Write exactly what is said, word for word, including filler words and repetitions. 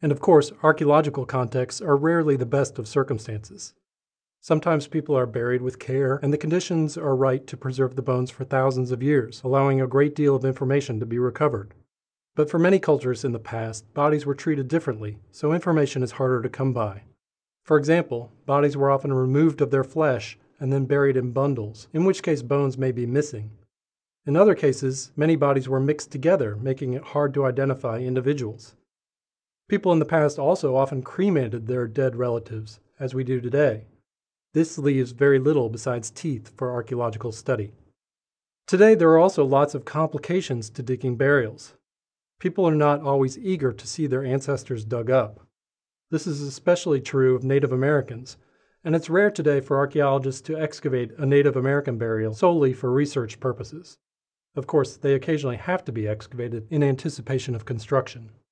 And of course, archaeological contexts are rarely the best of circumstances. Sometimes people are buried with care, and the conditions are right to preserve the bones for thousands of years, allowing a great deal of information to be recovered. But for many cultures in the past, bodies were treated differently, so information is harder to come by. For example, bodies were often removed of their flesh and then buried in bundles, in which case bones may be missing. In other cases, many bodies were mixed together, making it hard to identify individuals. People in the past also often cremated their dead relatives, as we do today. This leaves very little besides teeth for archaeological study. Today, there are also lots of complications to digging burials. People are not always eager to see their ancestors dug up. This is especially true of Native Americans, and it's rare today for archaeologists to excavate a Native American burial solely for research purposes. Of course, they occasionally have to be excavated in anticipation of construction.